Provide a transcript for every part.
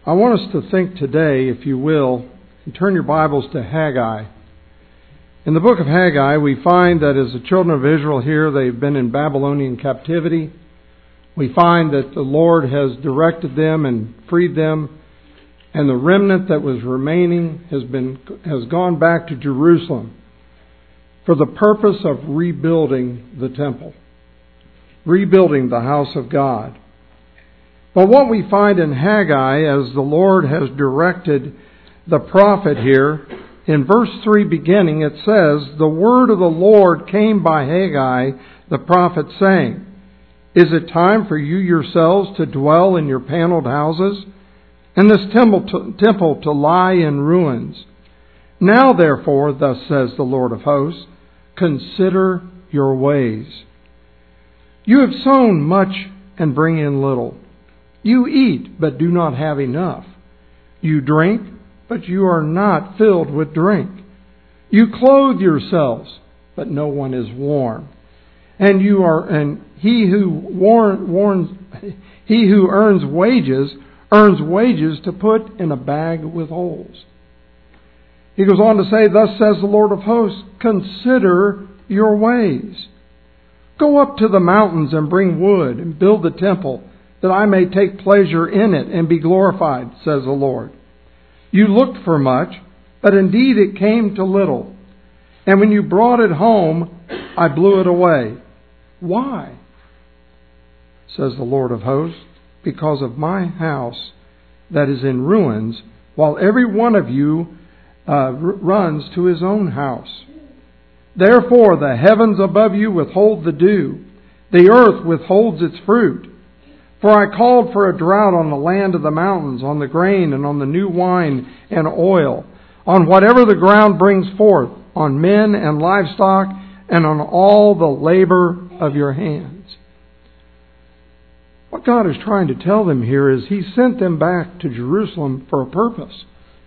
I want us to think today, if you will, and turn your Bibles to Haggai. In the book of Haggai, we find that as the children of Israel here, they've been in Babylonian captivity. We find that the Lord has directed them and freed them, and the remnant that was remaining has gone back to Jerusalem for the purpose of rebuilding the temple, rebuilding the house of God. But what we find in Haggai, as the Lord has directed the prophet here, in verse 3 beginning, it says, "The word of the Lord came by Haggai, the prophet, saying, Is it time for you yourselves to dwell in your paneled houses, and this temple to lie in ruins? Now therefore, thus says the Lord of hosts, consider your ways. You have sown much and bring in little. You eat, but do not have enough. You drink, but you are not filled with drink. You clothe yourselves, but no one is warm. And he who earns wages to put in a bag with holes." He goes on to say, "Thus says the Lord of hosts, consider your ways. Go up to the mountains and bring wood and build the temple, that I may take pleasure in it and be glorified, says the Lord. You looked for much, but indeed it came to little. And when you brought it home, I blew it away. Why? Says the Lord of hosts, because of my house that is in ruins, while every one of you runs to his own house. Therefore the heavens above you withhold the dew, the earth withholds its fruit. For I called for a drought on the land of the mountains, on the grain and on the new wine and oil, on whatever the ground brings forth, on men and livestock, and on all the labor of your hands." What God is trying to tell them here is He sent them back to Jerusalem for a purpose.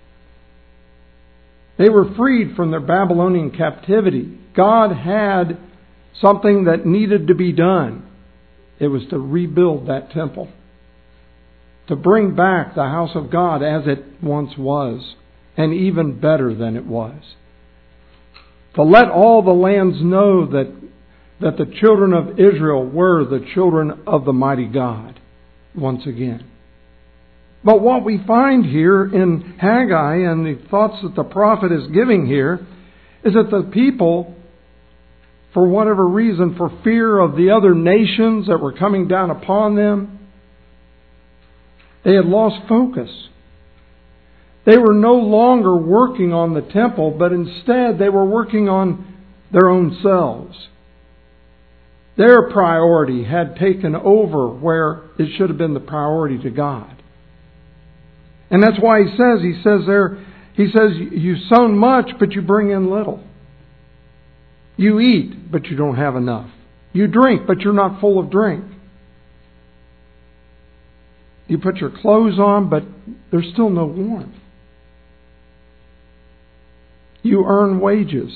They were freed from their Babylonian captivity. God had something that needed to be done. It was to rebuild that temple, to bring back the house of God as it once was, and even better than it was. To let all the lands know that the children of Israel were the children of the mighty God once again. But what we find here in Haggai and the thoughts that the prophet is giving here is that the people, for whatever reason, for fear of the other nations that were coming down upon them, they had lost focus. They were no longer working on the temple, but instead they were working on their own selves. Their priority had taken over where it should have been the priority to God. And that's why he says, you sown much, but you bring in little. You eat, but you don't have enough. You drink, but you're not full of drink. You put your clothes on, but there's still no warmth. You earn wages,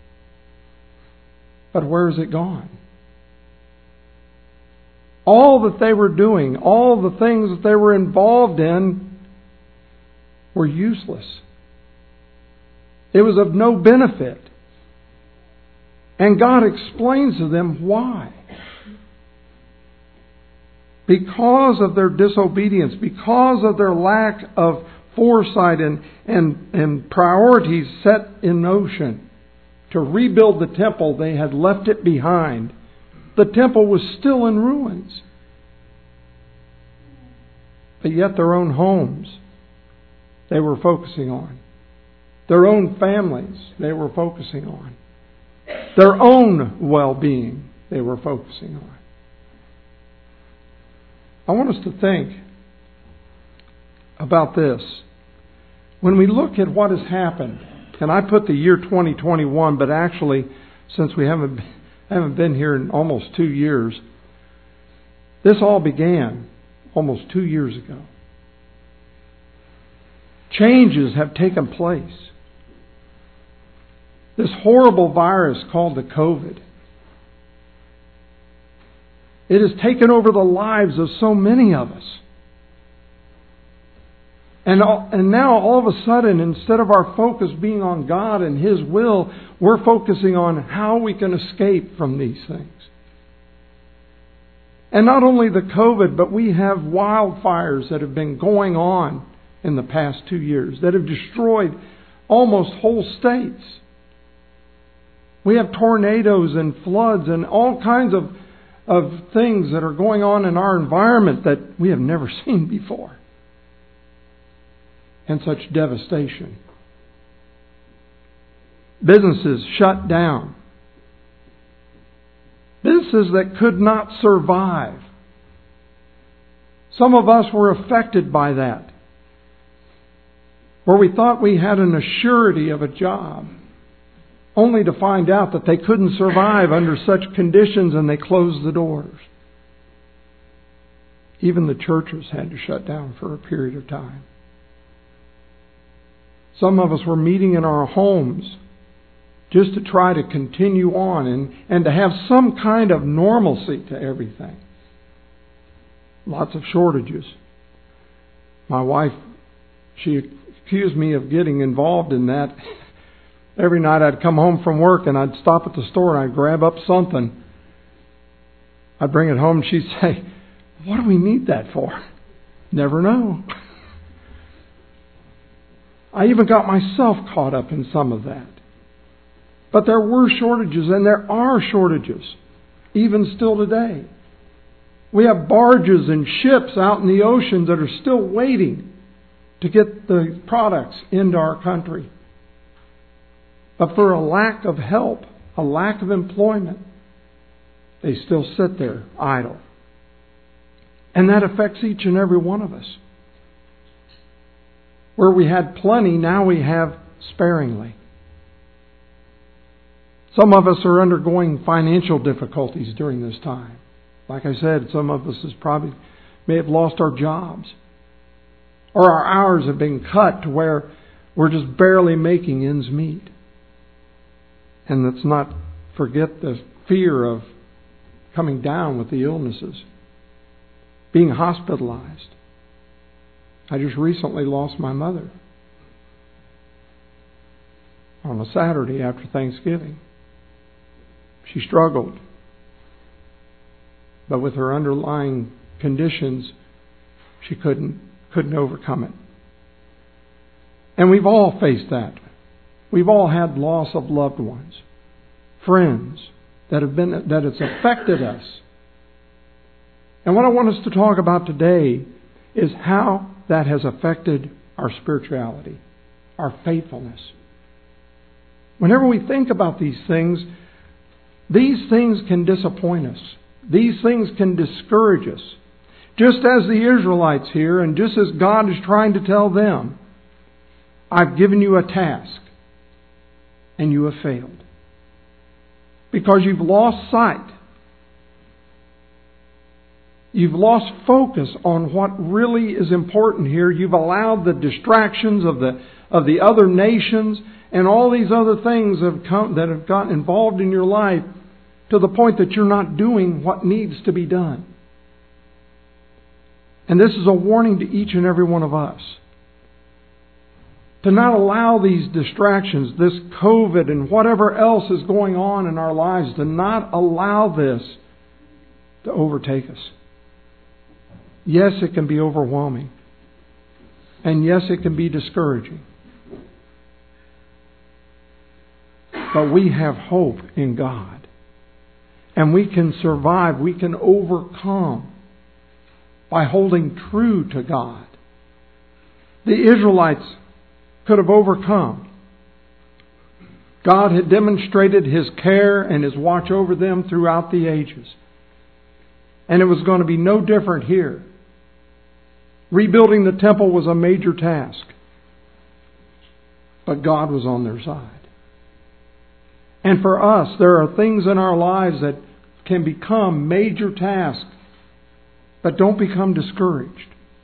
but where is it gone? All that they were doing, all the things that they were involved in, were useless. It was of no benefit. And God explains to them why. Because of their disobedience, because of their lack of foresight and priorities set in motion to rebuild the temple, they had left it behind. The temple was still in ruins. But yet their own homes, they were focusing on. Their own families, they were focusing on. Their own well-being, they were focusing on. I want us to think about this. When we look at what has happened, and I put the year 2021, but actually, since we haven't been here in almost 2 years, this all began almost 2 years ago. Changes have taken place. This horrible virus called the COVID. It has taken over the lives of so many of us. And now all of a sudden, instead of our focus being on God and His will, we're focusing on how we can escape from these things. And not only the COVID, but we have wildfires that have been going on in the past 2 years that have destroyed almost whole states. We have tornadoes and floods and all kinds of things that are going on in our environment that we have never seen before. And such devastation. Businesses shut down. Businesses that could not survive. Some of us were affected by that. Where we thought we had an assurity of a job, only to find out that they couldn't survive under such conditions and they closed the doors. Even the churches had to shut down for a period of time. Some of us were meeting in our homes just to try to continue on and to have some kind of normalcy to everything. Lots of shortages. My wife, she accused me of getting involved in that. Every night I'd come home from work and I'd stop at the store and I'd grab up something. I'd bring it home and she'd say, "What do we need that for?" Never know. I even got myself caught up in some of that. But there were shortages, and there are shortages, even still today. We have barges and ships out in the oceans that are still waiting to get the products into our country. But for a lack of help, a lack of employment, they still sit there idle. And that affects each and every one of us. Where we had plenty, now we have sparingly. Some of us are undergoing financial difficulties during this time. Like I said, some of us may have lost our jobs. Or our hours have been cut to where we're just barely making ends meet. And let's not forget the fear of coming down with the illnesses. Being hospitalized. I just recently lost my mother on a Saturday after Thanksgiving. She struggled. But with her underlying conditions, she couldn't overcome it. And we've all faced that. We've all had loss of loved ones, friends that it's affected us. And what I want us to talk about today is how that has affected our spirituality, our faithfulness. Whenever we think about these things can disappoint us. These things can discourage us. Just as the Israelites here, and just as God is trying to tell them, I've given you a task, and you have failed. Because you've lost sight. You've lost focus on what really is important here. You've allowed the distractions of the other nations and all these other things that have gotten involved in your life to the point that you're not doing what needs to be done. And this is a warning to each and every one of us. To not allow these distractions, this COVID and whatever else is going on in our lives, to not allow this to overtake us. Yes, it can be overwhelming. And yes, it can be discouraging. But we have hope in God. And we can survive, we can overcome by holding true to God. The Israelites could have overcome. God had demonstrated His care and His watch over them throughout the ages. And it was going to be no different here. Rebuilding the temple was a major task. But God was on their side. And for us, there are things in our lives that can become major tasks. But don't become discouraged.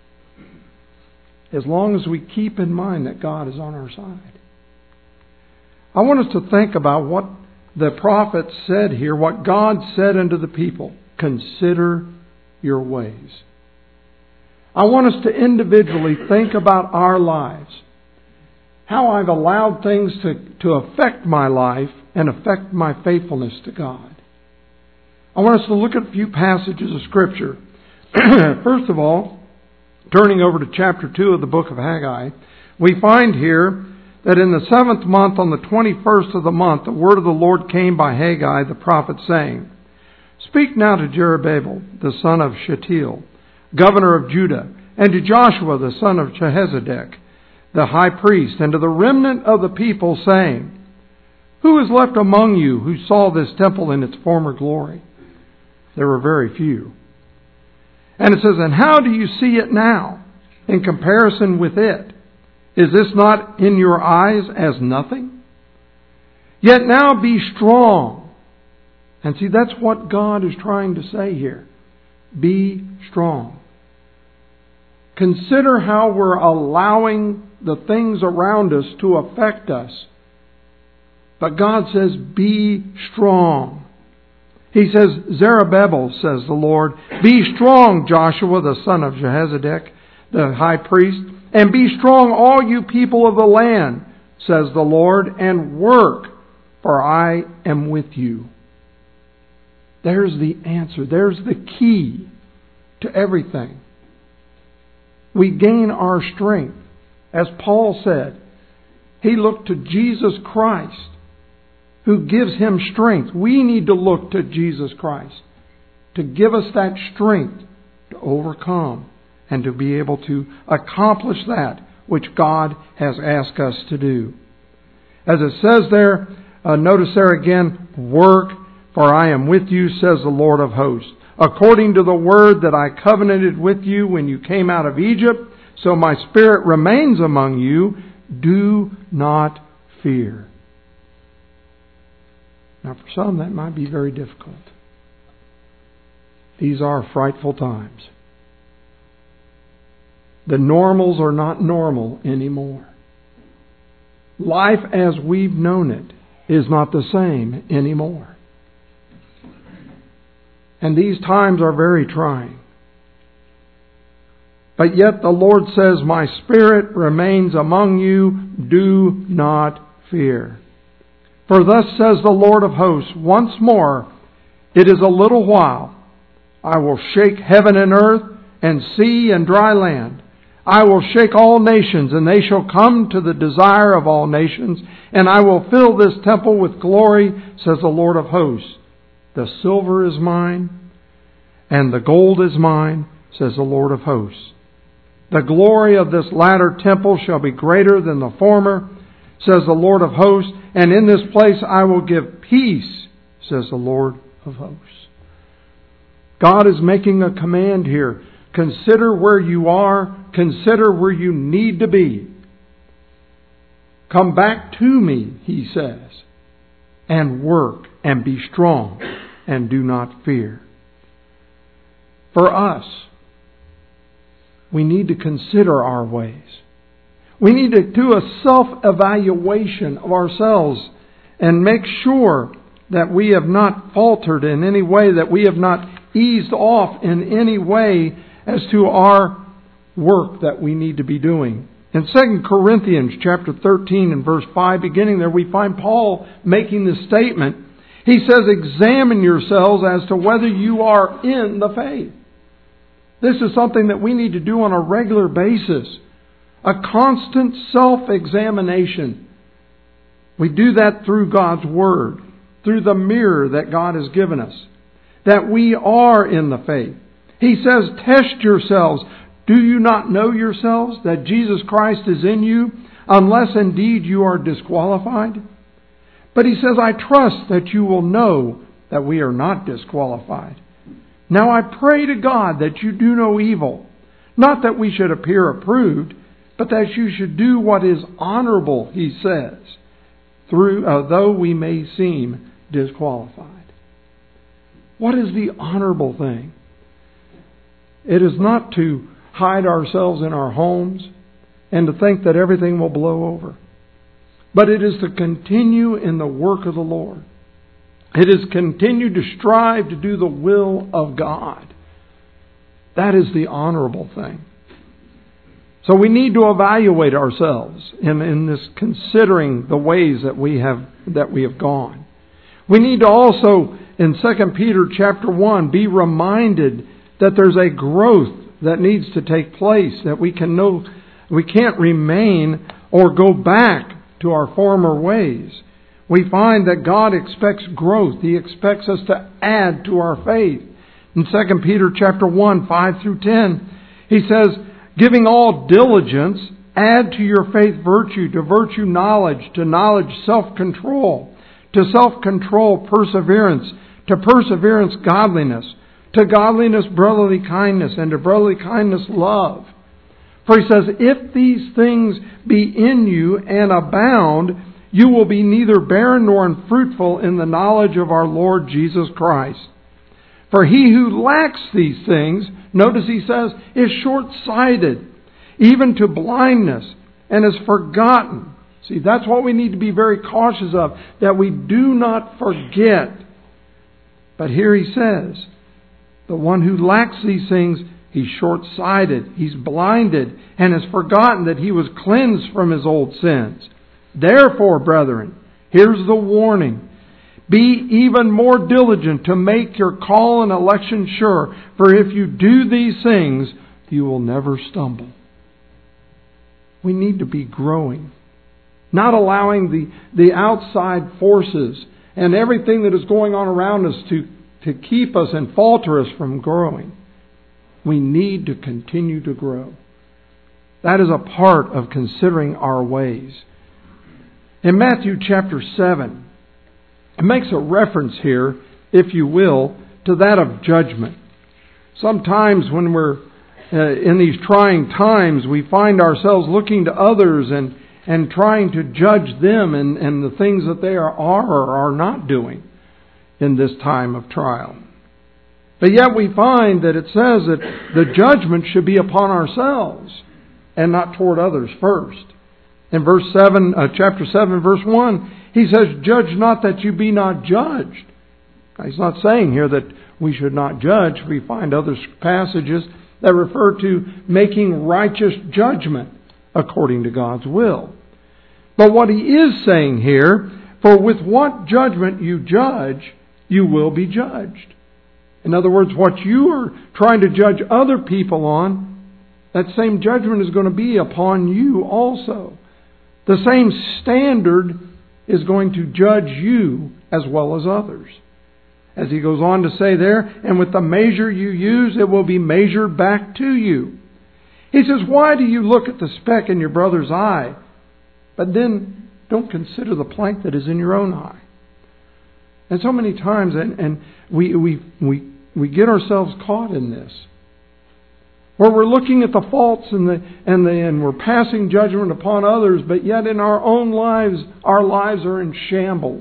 As long as we keep in mind that God is on our side. I want us to think about what the prophet said here, what God said unto the people. Consider your ways. I want us to individually think about our lives. How I've allowed things to affect my life and affect my faithfulness to God. I want us to look at a few passages of Scripture. First of all, turning over to chapter 2 of the book of Haggai, we find here that in the 7th month, on the 21st of the month, the word of the Lord came by Haggai the prophet, saying, Speak now to Zerubbabel, the son of Shealtiel, governor of Judah, and to Joshua, the son of Jehozadak, the high priest, and to the remnant of the people, saying, Who is left among you who saw this temple in its former glory? There were very few. And it says, And how do you see it now in comparison with it? Is this not in your eyes as nothing? Yet now be strong. And see, that's what God is trying to say here. Be strong. Consider how we're allowing the things around us to affect us. But God says, be strong. He says, Zerubbabel, says the Lord, be strong, Joshua, the son of Jehozadak, the high priest, and be strong, all you people of the land, says the Lord, and work, for I am with you. There's the answer. There's the key to everything. We gain our strength. As Paul said, he looked to Jesus Christ, who gives him strength. We need to look to Jesus Christ to give us that strength to overcome and to be able to accomplish that which God has asked us to do. As it says there, notice there again, work, for I am with you, says the Lord of hosts. According to the word that I covenanted with you when you came out of Egypt, so my Spirit remains among you. Do not fear. Now for some that might be very difficult. These are frightful times. The normals are not normal anymore. Life as we've known it is not the same anymore. And these times are very trying. But yet the Lord says, my Spirit remains among you, do not fear. For thus says the Lord of hosts, once more, it is a little while. I will shake heaven and earth, and sea and dry land. I will shake all nations, and they shall come to the desire of all nations, and I will fill this temple with glory, says the Lord of hosts. The silver is mine, and the gold is mine, says the Lord of hosts. The glory of this latter temple shall be greater than the former, says the Lord of hosts, and in this place I will give peace, says the Lord of hosts. God is making a command here. Consider where you are. Consider where you need to be. Come back to me, he says, and work and be strong and do not fear. For us, we need to consider our ways. We need to do a self-evaluation of ourselves and make sure that we have not faltered in any way, that we have not eased off in any way as to our work that we need to be doing. In 2 Corinthians chapter 13 and verse 5, beginning there, we find Paul making this statement. He says, examine yourselves as to whether you are in the faith. This is something that we need to do on a regular basis. A constant self-examination. We do that through God's Word, through the mirror that God has given us, that we are in the faith. He says, test yourselves. Do you not know yourselves that Jesus Christ is in you, unless indeed you are disqualified? But he says, I trust that you will know that we are not disqualified. Now I pray to God that you do no evil, not that we should appear approved, but that you should do what is honorable, he says, though we may seem disqualified. What is the honorable thing? It is not to hide ourselves in our homes and to think that everything will blow over. But it is to continue in the work of the Lord. It is continue to strive to do the will of God. That is the honorable thing. So we need to evaluate ourselves in this considering the ways that we have gone. We need to also, in 2 Peter chapter 1, be reminded that there's a growth that needs to take place, that we can't remain or go back to our former ways. We find that God expects growth. He expects us to add to our faith. In 2 Peter chapter 1, 5 through 10, he says, giving all diligence, add to your faith virtue, to virtue knowledge, to knowledge self-control, to self-control perseverance, to perseverance godliness, to godliness brotherly kindness, and to brotherly kindness love. For he says, if these things be in you and abound, you will be neither barren nor unfruitful in the knowledge of our Lord Jesus Christ. For he who lacks these things, notice he says, is short-sighted, even to blindness, and is forgotten. See, that's what we need to be very cautious of, that we do not forget. But here he says, the one who lacks these things, he's short-sighted, he's blinded, and has forgotten that he was cleansed from his old sins. Therefore, brethren, here's the warning. Be even more diligent to make your call and election sure, for if you do these things, you will never stumble. We need to be growing, not allowing the outside forces and everything that is going on around us to keep us and falter us from growing. We need to continue to grow. That is a part of considering our ways. In Matthew chapter 7, it makes a reference here, if you will, to that of judgment. Sometimes when we're in these trying times, we find ourselves looking to others and trying to judge them and the things that they are or are not doing in this time of trial. But yet we find that it says that the judgment should be upon ourselves and not toward others first. In chapter 7, verse 1, he says, judge not that you be not judged. Now, he's not saying here that we should not judge. We find other passages that refer to making righteous judgment according to God's will. But what he is saying here, for with what judgment you judge, you will be judged. In other words, what you are trying to judge other people on, that same judgment is going to be upon you also. The same standard is going to judge you as well as others. As he goes on to say there, and with the measure you use, it will be measured back to you. He says, why do you look at the speck in your brother's eye, but then don't consider the plank that is in your own eye? And so many times, and we get ourselves caught in this, where we're looking at the faults and we're passing judgment upon others, but yet in our own lives, our lives are in shambles.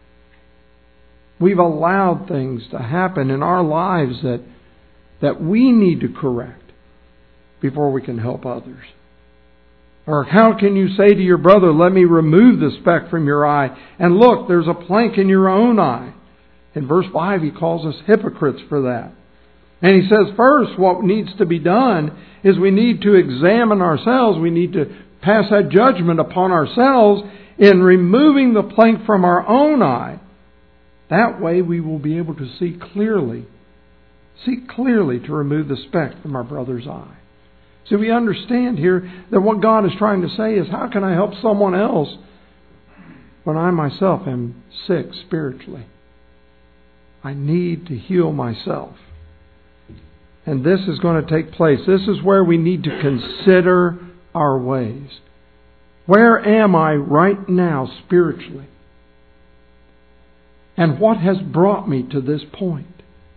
We've allowed things to happen in our lives that we need to correct before we can help others. Or how can you say to your brother, let me remove the speck from your eye, and look, there's a plank in your own eye? In verse 5, he calls us hypocrites for that. And he says, first, what needs to be done is we need to examine ourselves. We need to pass that judgment upon ourselves in removing the plank from our own eye. That way we will be able to see clearly to remove the speck from our brother's eye. So we understand here that what God is trying to say is, how can I help someone else when I myself am sick spiritually? I need to heal myself. And this is going to take place. This is where we need to consider our ways. Where am I right now spiritually? And what has brought me to this point?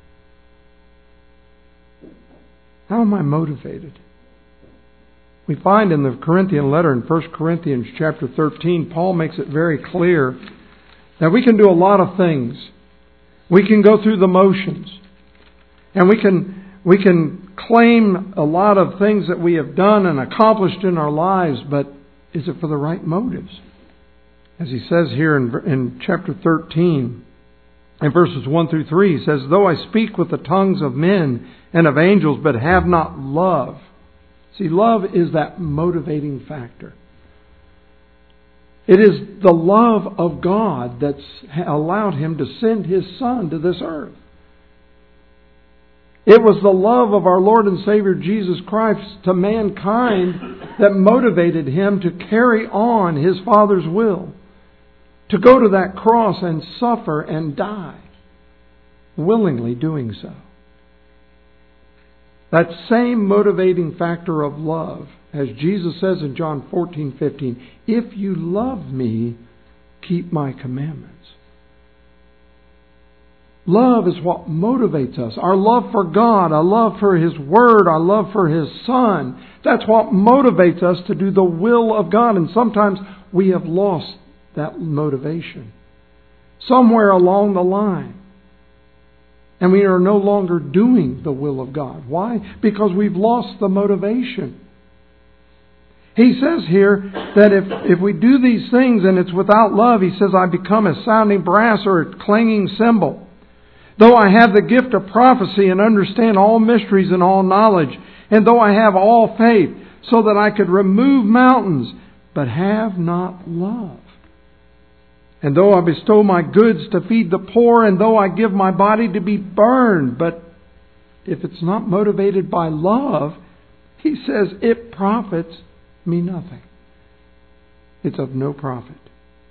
How am I motivated? We find in the Corinthian letter in 1 Corinthians chapter 13, Paul makes it very clear that we can do a lot of things. We can go through the motions. And we can claim a lot of things that we have done and accomplished in our lives, but is it for the right motives? As he says here in chapter 13, in verses 1 through 3, he says, though I speak with the tongues of men and of angels, but have not love. See, love is that motivating factor. It is the love of God that's allowed Him to send His Son to this earth. It was the love of our Lord and Savior Jesus Christ to mankind that motivated Him to carry on His Father's will, to go to that cross and suffer and die, willingly doing so. That same motivating factor of love, as Jesus says in John 14:15, if you love me, keep my commandments. Love is what motivates us. Our love for God, our love for His Word, our love for His Son. That's what motivates us to do the will of God. And sometimes we have lost that motivation somewhere along the line. And we are no longer doing the will of God. Why? Because we've lost the motivation. He says here that if we do these things and it's without love, He says, I become a sounding brass or a clanging cymbal. Though I have the gift of prophecy and understand all mysteries and all knowledge, and though I have all faith, so that I could remove mountains, but have not love. And though I bestow my goods to feed the poor, and though I give my body to be burned, but if it's not motivated by love, He says, it profits me nothing. It's of no profit.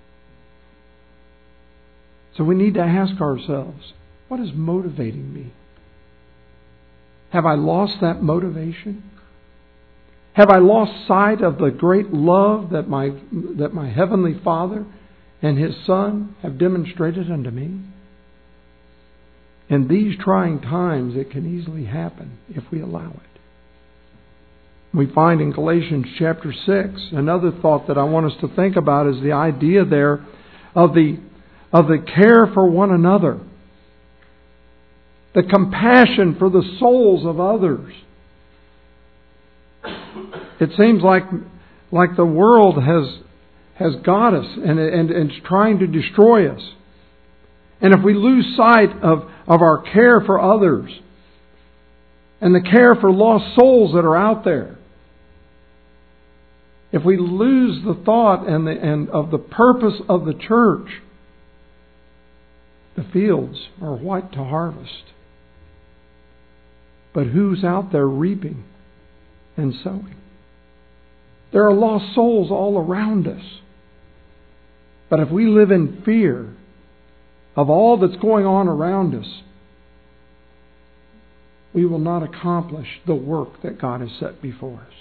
So we need to ask ourselves, what is motivating me? Have I lost that motivation? Have I lost sight of the great love that my Heavenly Father and His Son have demonstrated unto me? In these trying times, it can easily happen if we allow it. We find in Galatians chapter 6, another thought that I want us to think about is the idea there of the care for one another. The compassion for the souls of others. It seems like the world has got us and it's trying to destroy us. And if we lose sight of our care for others and the care for lost souls that are out there, if we lose the thought and of the purpose of the church, the fields are white to harvest. But who's out there reaping and sowing? There are lost souls all around us. But if we live in fear of all that's going on around us, we will not accomplish the work that God has set before us.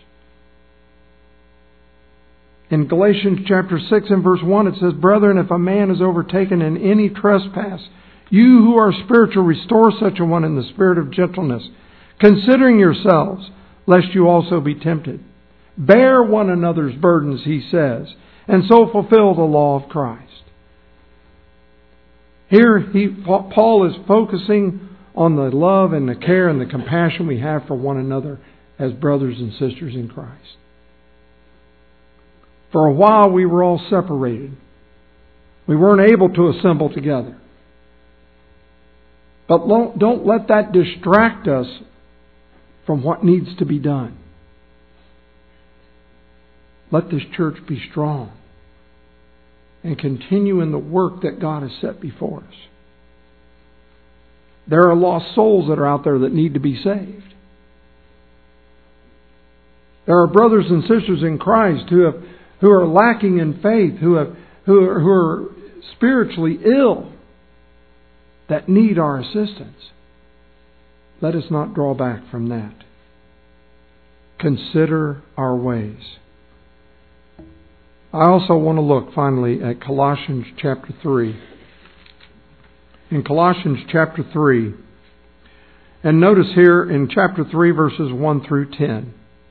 In Galatians chapter 6 and verse 1 it says, Brethren, if a man is overtaken in any trespass, you who are spiritual, restore such a one in the spirit of gentleness, considering yourselves, lest you also be tempted. Bear one another's burdens, he says, and so fulfill the law of Christ. Here, Paul is focusing on the love and the care and the compassion we have for one another as brothers and sisters in Christ. For a while, we were all separated. We weren't able to assemble together. But don't let that distract us from what needs to be done. Let this church be strong and continue in the work that God has set before us. There are lost souls that are out there that need to be saved. There are brothers and sisters in Christ who are lacking in faith, who are spiritually ill, that need our assistance. Let us not draw back from that. Consider our ways. I also want to look finally at Colossians chapter 3. In Colossians chapter 3, and notice here in chapter 3 verses 1 through 10,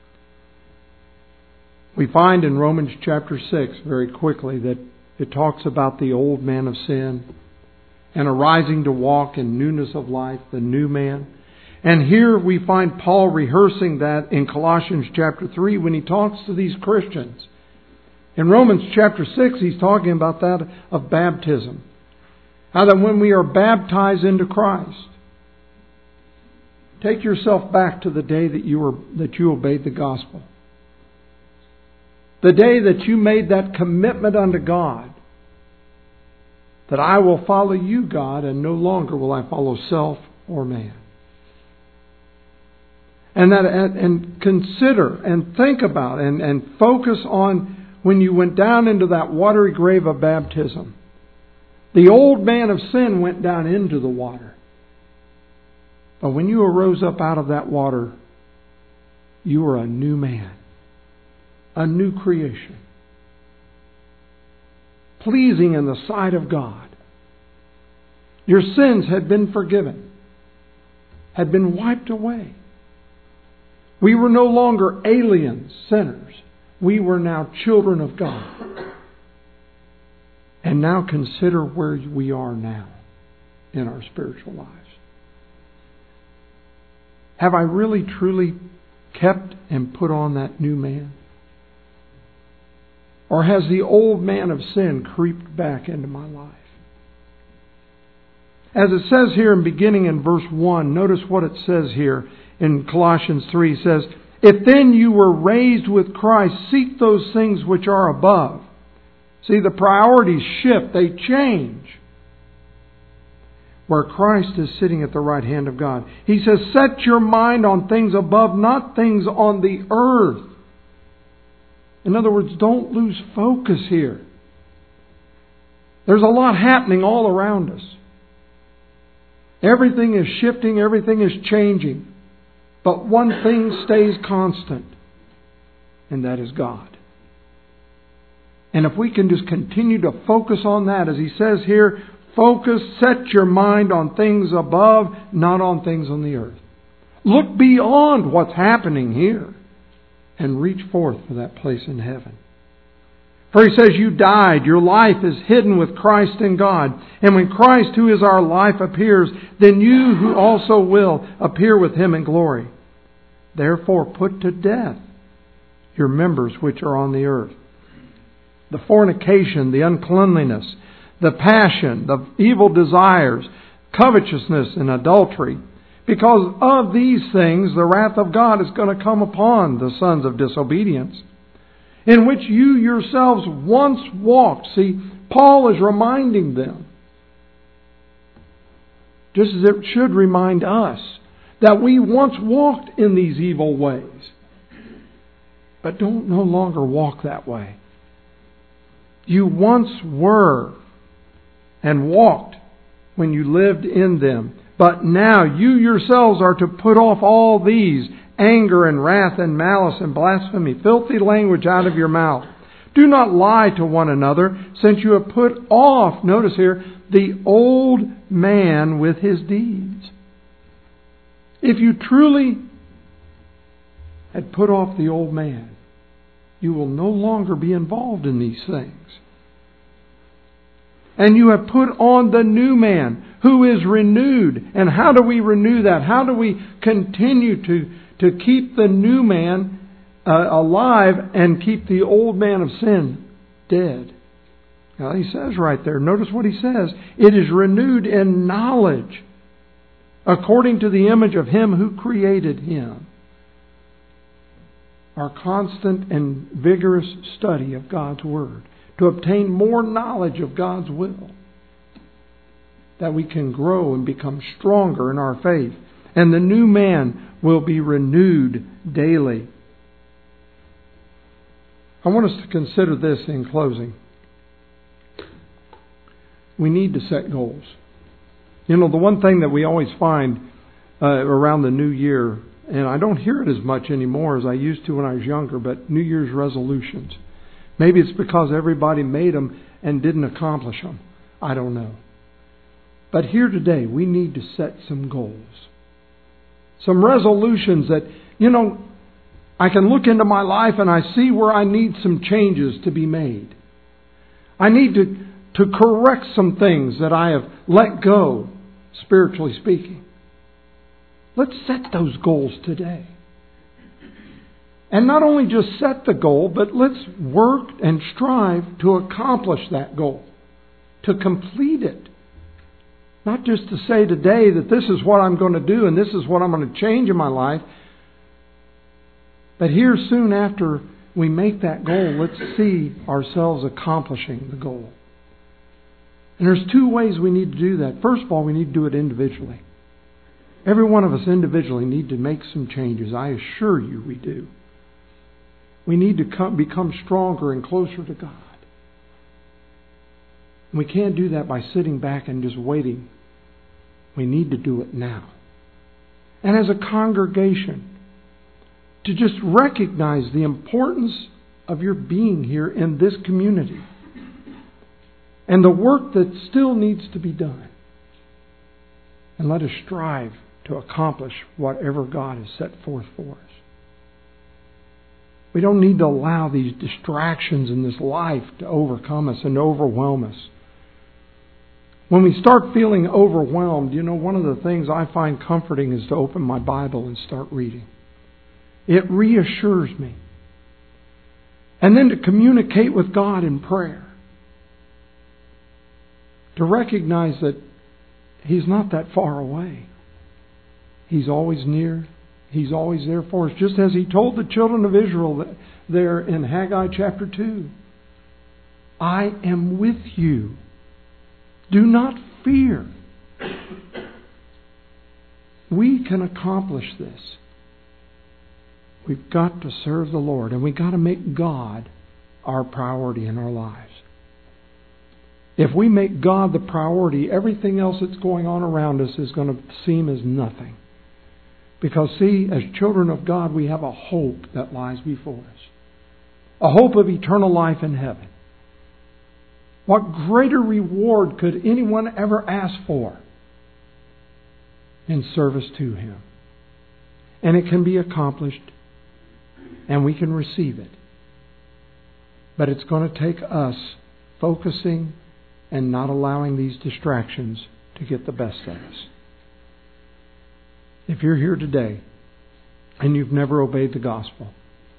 we find in Romans chapter 6 very quickly that it talks about the old man of sin and arising to walk in newness of life, the new man. And here we find Paul rehearsing that in Colossians chapter 3 when he talks to these Christians. In Romans chapter 6, he's talking about that of baptism. How that when we are baptized into Christ, Take yourself back to the day that you obeyed the gospel. The day that you made that commitment unto God, that I will follow you, God, and no longer will I follow self or man. And consider and think about and focus on when you went down into that watery grave of baptism. The old man of sin went down into the water. But when you arose up out of that water, you were a new man. A new creation. Pleasing in the sight of God. Your sins had been forgiven. Had been wiped away. We were no longer aliens, sinners. We were now children of God. And now consider where we are now in our spiritual lives. Have I really, truly kept and put on that new man? Or has the old man of sin creeped back into my life? As it says here beginning in verse 1, notice what it says here in Colossians 3. It says, "If then you were raised with Christ, seek those things which are above." See, the priorities shift, they change. Where Christ is sitting at the right hand of God. He says, set your mind on things above, not things on the earth. In other words, don't lose focus here. There's a lot happening all around us. Everything is shifting, everything is changing. But one thing stays constant, and that is God. And if we can just continue to focus on that, as he says here, focus, set your mind on things above, not on things on the earth. Look beyond what's happening here and reach forth for that place in heaven. For he says, you died, your life is hidden with Christ in God. And when Christ, who is our life, appears, then you who also will appear with Him in glory. Therefore put to death your members which are on the earth. The fornication, the uncleanliness, the passion, the evil desires, covetousness and adultery. Because of these things, the wrath of God is going to come upon the sons of disobedience, in which you yourselves once walked. See, Paul is reminding them, just as it should remind us, that we once walked in these evil ways, but don't no longer walk that way. You once were and walked when you lived in them. But now you yourselves are to put off all these, anger and wrath and malice and blasphemy, filthy language out of your mouth. Do not lie to one another, since you have put off, notice here, the old man with his deeds. If you truly had put off the old man, you will no longer be involved in these things. And you have put on the new man, who is renewed. And how do we renew that? How do we continue to keep the new man alive and keep the old man of sin dead? Now he says right there, notice what he says. It is renewed in knowledge, according to the image of Him who created him. Our constant and vigorous study of God's Word, to obtain more knowledge of God's will, that we can grow and become stronger in our faith. And the new man will be renewed daily. I want us to consider this in closing. We need to set goals. You know, the one thing that we always find around the new year, and I don't hear it as much anymore as I used to when I was younger, but New Year's resolutions. Maybe it's because everybody made them and didn't accomplish them. I don't know. But here today, we need to set some goals. Some resolutions that, you know, I can look into my life and I see where I need some changes to be made. I need to correct some things that I have let go, spiritually speaking. Let's set those goals today. And not only just set the goal, but let's work and strive to accomplish that goal, to complete it. Not just to say today that this is what I'm going to do and this is what I'm going to change in my life. But here soon after we make that goal, let's see ourselves accomplishing the goal. And there's two ways we need to do that. First of all, we need to do it individually. Every one of us individually need to make some changes. I assure you we do. We need to become stronger and closer to God. And we can't do that by sitting back and just waiting. We need to do it now. And as a congregation, to just recognize the importance of your being here in this community and the work that still needs to be done. And let us strive to accomplish whatever God has set forth for us. We don't need to allow these distractions in this life to overcome us and overwhelm us. When we start feeling overwhelmed, one of the things I find comforting is to open my Bible and start reading. It reassures me. And then to communicate with God in prayer. To recognize that He's not that far away. He's always near. He's always there for us. Just as He told the children of Israel there in Haggai chapter 2. I am with you. Do not fear. We can accomplish this. We've got to serve the Lord, and we've got to make God our priority in our lives. If we make God the priority, everything else that's going on around us is going to seem as nothing. Because, see, as children of God, we have a hope that lies before us. A hope of eternal life in heaven. What greater reward could anyone ever ask for in service to Him? And it can be accomplished, and we can receive it. But it's going to take us focusing and not allowing these distractions to get the best of us. If you're here today and you've never obeyed the gospel,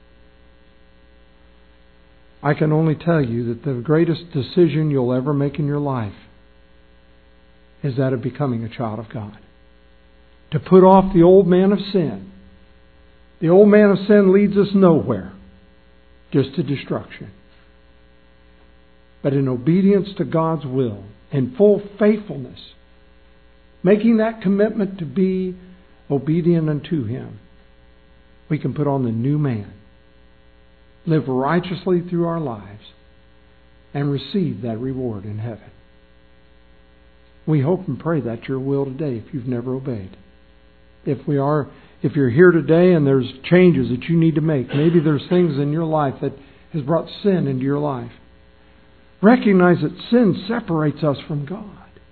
I can only tell you that the greatest decision you'll ever make in your life is that of becoming a child of God. To put off the old man of sin. The old man of sin leads us nowhere, just to destruction. But in obedience to God's will, in full faithfulness, making that commitment to be obedient unto Him, we can put on the new man, live righteously through our lives, and receive that reward in heaven. We hope and pray that's your will today if you've never obeyed. If you're here today and there's changes that you need to make, maybe there's things in your life that has brought sin into your life, recognize that sin separates us from God.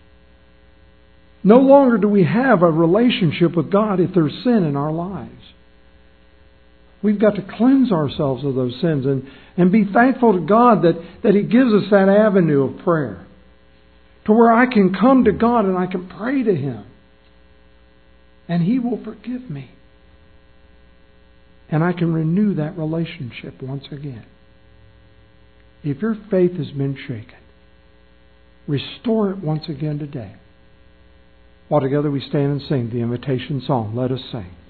No longer do we have a relationship with God if there's sin in our lives. We've got to cleanse ourselves of those sins and be thankful to God that He gives us that avenue of prayer to where I can come to God and I can pray to Him. And He will forgive me. And I can renew that relationship once again. If your faith has been shaken, restore it once again today. While together we stand and sing the invitation song, let us sing.